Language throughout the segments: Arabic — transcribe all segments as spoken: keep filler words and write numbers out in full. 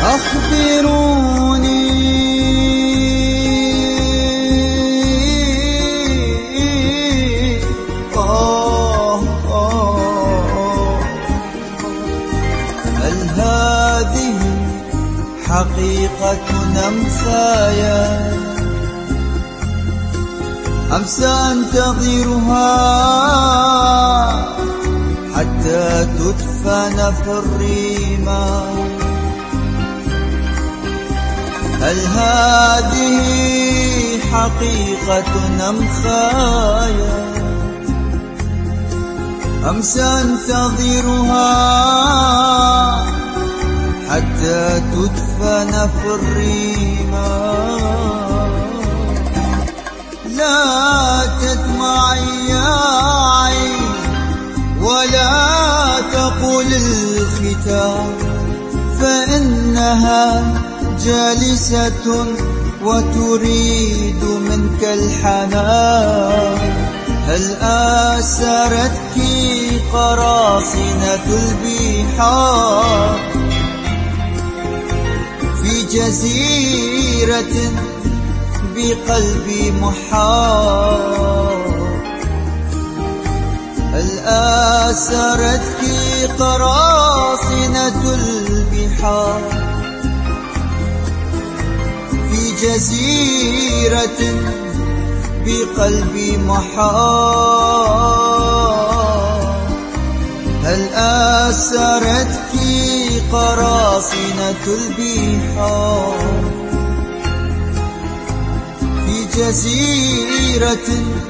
أخبروني آه آه هل هذه حقيقة أم خيال أم سأنتظرها حتى تدفن في الرمال؟ هل هذه حقيقة أم خيال أم سأنتظرها حتى تدفن في الرمال؟ لا تدمعي يا عين ولا تقل الختام، فإنها جالسة وتريد منك الحنان. هل آسرتك قراصنة البحار في جزيرة بقلبي محار؟ هل آسرتك قراصنة البحار في جزيرة بقلبي محار؟ هل آسرتك قراصنة البحار في جزيرة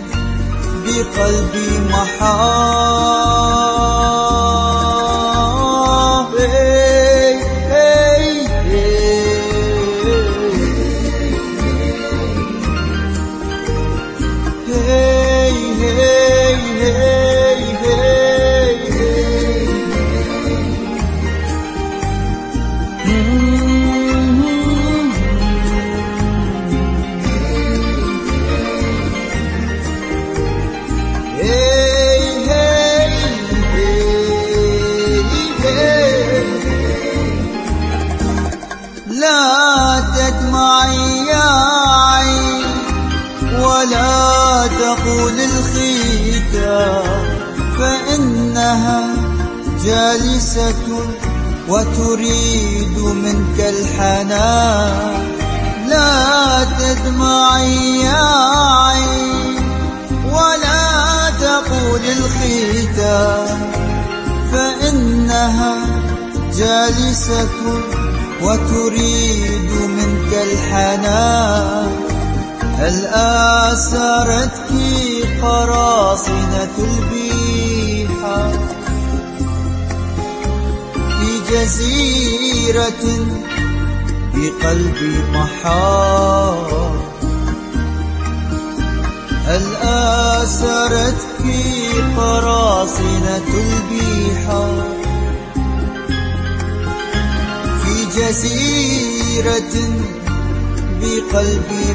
بقلبي محار؟ هي هي لا تدمعي يا عين ولا تقول الختام، فإنها جالسة وتريد منك الحنان. لا تدمعي يا عين ولا تقول الختام، فإنها جالسة وتريد منك الحنان. هل آسرتك قراصنة البحار في جزيرة بقلبي محار؟ هل آسرتك قراصنة البحار في جزيرة بقلبي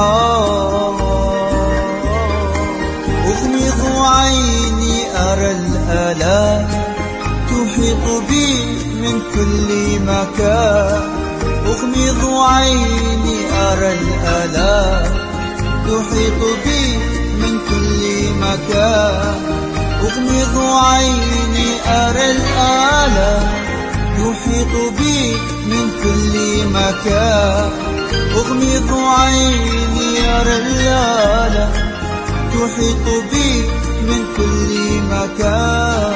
محار؟ أغمض عيني أرى الآلام تحيط بي من كل مكان. أغمض عيني أرى الآلام تحيط بي من كل مكان. أغمض عيني أرى الآلام تحيط بي من كل مكان. أغمض عيني أرى الآلام تحيط بي من كل مكان.